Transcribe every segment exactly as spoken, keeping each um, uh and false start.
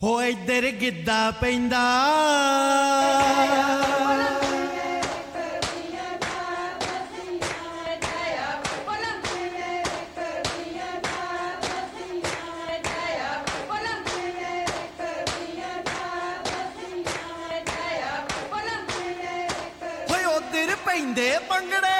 ਹੋ ਇੱਧਰ ਗਿੱਧਾ ਪੈਂਦਾ ਹੋਏ ਉੱਧਰ ਪੈਂਦੇ ਭੰਗੜੇ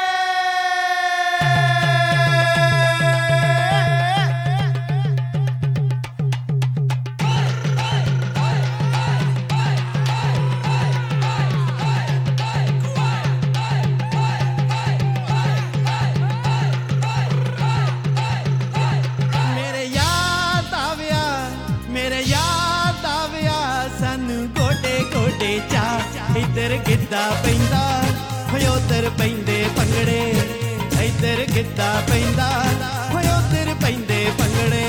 ਇੱਧਰ ਗਿੱਧਾ ਪੈਂਦਾ ਹੋਏ ਉੱਧਰ ਪੈਂਦੇ ਭੰਗੜੇ ਇੱਧਰ ਗਿੱਧਾ ਪੈਂਦਾ ਹੋਏ ਉੱਧਰ ਪੈਂਦੇ ਭੰਗੜੇ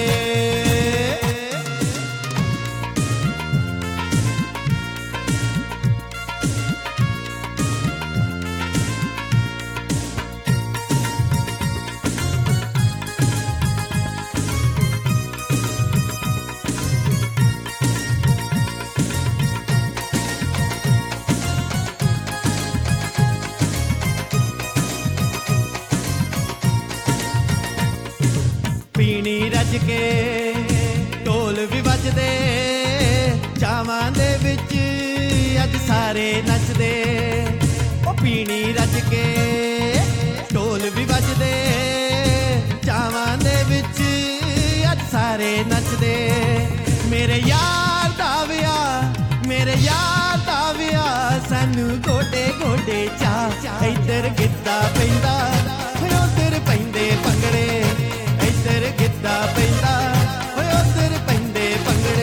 ਪੀਣੀ ਰੱਜ ਕੇ ਢੋਲ ਵੀ ਵੱਜਦੇ ਚਾਵਾਂ ਦੇ ਵਿੱਚ ਅੱਜ ਸਾਰੇ ਨੱਚਦੇ ਉਹ ਪੀਣੀ ਰੱਜ ਕੇ ਢੋਲ ਵੀ ਵੱਜਦੇ ਚਾਵਾਂ ਦੇ ਵਿੱਚ ਅੱਜ ਸਾਰੇ ਨੱਚਦੇ ਮੇਰੇ ਯਾਰ ਦਾ ਵਿਆਹ ਮੇਰੇ ਯਾਰ ਦਾ ਵਿਆਹ ਸਾਨੂੰ ਗੋਡੇ ਗੋਡੇ ਚਾ ਇੱਧਰ ਗਿੱਧਾ ਪੈਂਦਾ ਉੱਧਰ ਪੈਂਦੇ ਭੰਗੜੇ ਇੱਧਰ ਗਿੱਧਾ ਪੈਂਦਾ ਹੋਏ ਉੱਧਰ ਪੈਂਦੇ ਭੰਗੜੇ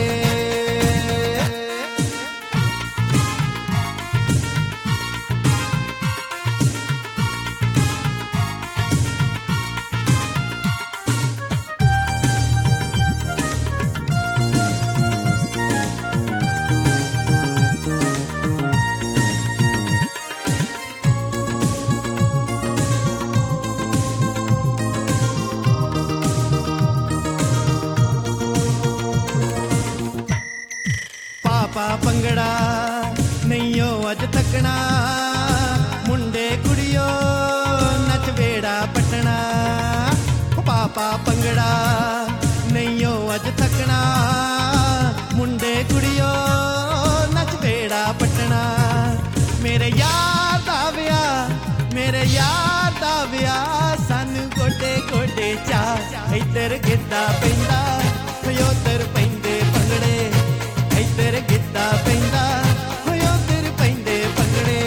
ਪਾਪਾ ਭੰਗੜਾ ਨਹੀਂਓ ਅੱਜ ਤੱਕਣਾ ਮੁੰਡੇ ਕੁੜੀਓ ਨੱਚ ਵੇੜਾ ਪਟਣਾ ਪਾਪਾ ਭੰਗੜਾ ਨਹੀਂਓ ਅੱਜ ਤੱਕਣਾ ਮੁੰਡੇ ਕੁੜੀਓ ਨੱਚ ਵੇੜਾ ਪਟਣਾ ਮੇਰੇ ਯਾਰ ਦਾ ਵਿਆਹ ਮੇਰੇ ਯਾਰ ਦਾ ਵਿਆਹ ਸਾਨੂੰ ਗੋਡੇ ਗੋਡੇ ਚਾ ਇੱਧਰ ਗਿੱਧਾ ਪੈਂਦਾ ਉੱਧਰ ਪੈਂਦੇ ਭੰਗੜੇ ਇੱਧਰ ਗਿੱਧਾ ਪੈਂਦਾ ਹੋਏ ਉੱਧਰ ਪੈਂਦੇ ਭੰਗੜੇ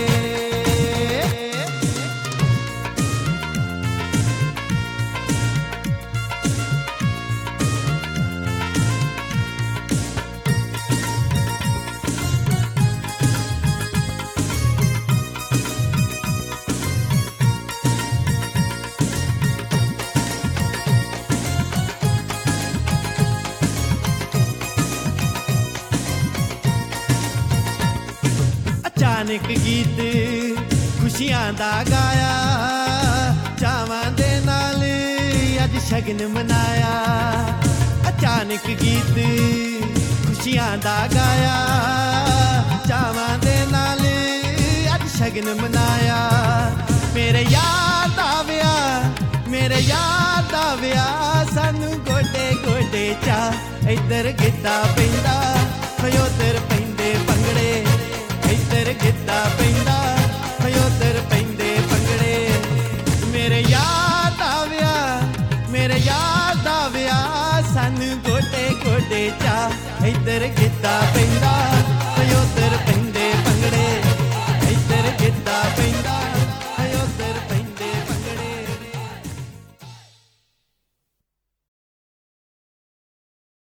ਅਚਾਨਕ ਗੀਤ ਖੁਸ਼ੀਆਂ ਦਾ ਗਾਇਆ ਚਾਵਾਂ ਦੇ ਨਾਲ ਅੱਜ ਸ਼ਗਨ ਮਨਾਇਆ ਅਚਾਨਕ ਗੀਤ ਖੁਸ਼ੀਆਂ ਦਾ ਗਾਇਆ ਚਾਵਾਂ ਦੇ ਨਾਲ ਅੱਜ ਸ਼ਗਨ ਮਨਾਇਆ ਮੇਰੇ ਯਾਰ ਦਾ ਵਿਆਹ ਮੇਰੇ ਯਾਰ ਦਾ ਵਿਆਹ ਸਾਨੂੰ ਗੋਡੇ ਗੋਡੇ ਚਾ ਇੱਧਰ ਗਿੱਧਾ ਪੈਂਦਾ ਹੋਏ ਉੱਧਰ ਪੈਂਦੇ ਭੰਗੜੇ ਇੱਧਰ ਗਿੱਧਾ ਪੈਂਦਾ ਹੋਏ ਉੱਧਰ ਪੈਂਦੇ ਭੰਗੜੇ ਮੇਰੇ ਯਾਰ ਦਾ ਵਿਆਹ ਮੇਰੇ ਯਾਰ ਦਾ ਵਿਆਹ ਸਾਨੂੰ ਗੋਡੇ ਗੋਡੇ ਚਾ ਇੱਧਰ ਗਿੱਧਾ ਪੈਂਦਾ